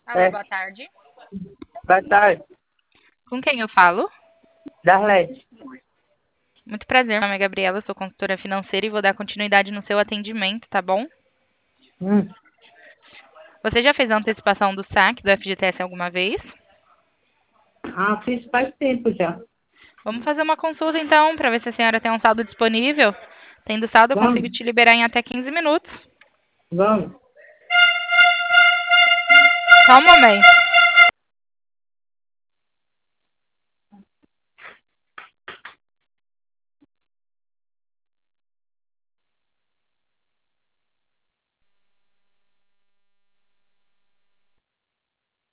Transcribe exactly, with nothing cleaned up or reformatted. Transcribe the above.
Alô, É, boa tarde. boa tarde. Com quem eu falo? Darlete. Muito prazer, meu nome é Gabriela, sou consultora financeira e vou dar continuidade no seu atendimento, tá bom? Hum. Você já fez a antecipação do saque do F G T S alguma vez? Ah, fiz faz tempo já. Vamos fazer uma consulta então, para ver se a senhora tem um saldo disponível. Tendo saldo, eu consigo Vamos, te liberar em até quinze minutos. vamos. Só um momento.